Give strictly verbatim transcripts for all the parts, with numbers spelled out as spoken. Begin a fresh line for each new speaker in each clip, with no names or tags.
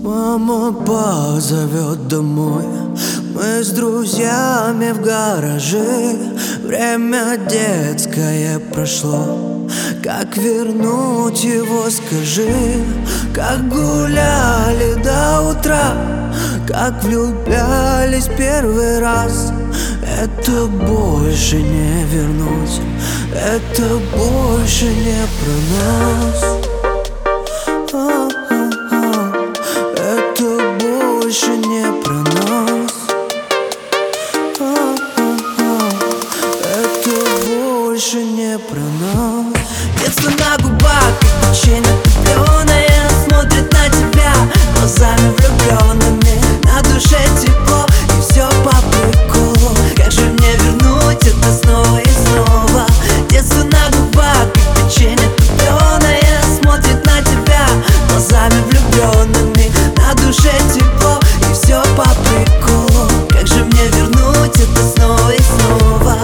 Мама позовет домой, мы с друзьями в гараже. Время детское прошло, как вернуть его, скажи? Как гуляли до утра, как влюблялись первый раз. Это больше не вернуть, это больше не про нас. Это больше не про нас. Это больше не про нас. Детство на губах, как печенье топленое, смотрит на тебя глазами влюбленными. На душе тепло и все по приколу. Как же мне вернуть это снова и снова? Детство на губах, как печенье топленое, смотрит на тебя глазами влюбленными. На душе тепло и все по приколу. Как же мне вернуть это снова и снова?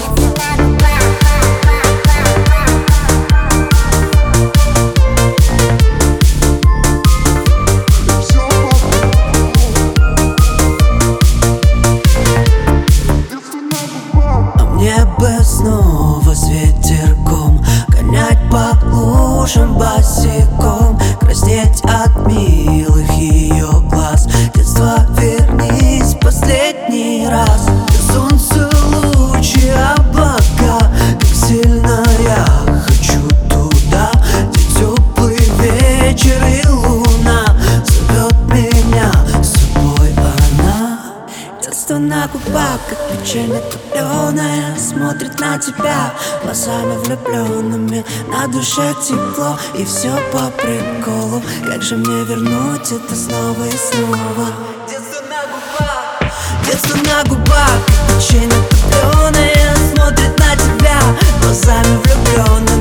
Мне бы снова с ветерком гонять по лужам босиком, краснеть от милых ее глаз. Детство, вернись последний раз. И солнце, лучи, облака, как сильно я хочу туда, где теплый вечер и луна зовет меня с собой она. Детство на губах, как печенье топленое, смотрит на тебя глазами влюбленными. На душе тепло и все по приколу. Как же мне вернуть это снова и снова? Детство на губах, детство на губах, как печенье топленое, смотрит на тебя глазами влюбленными.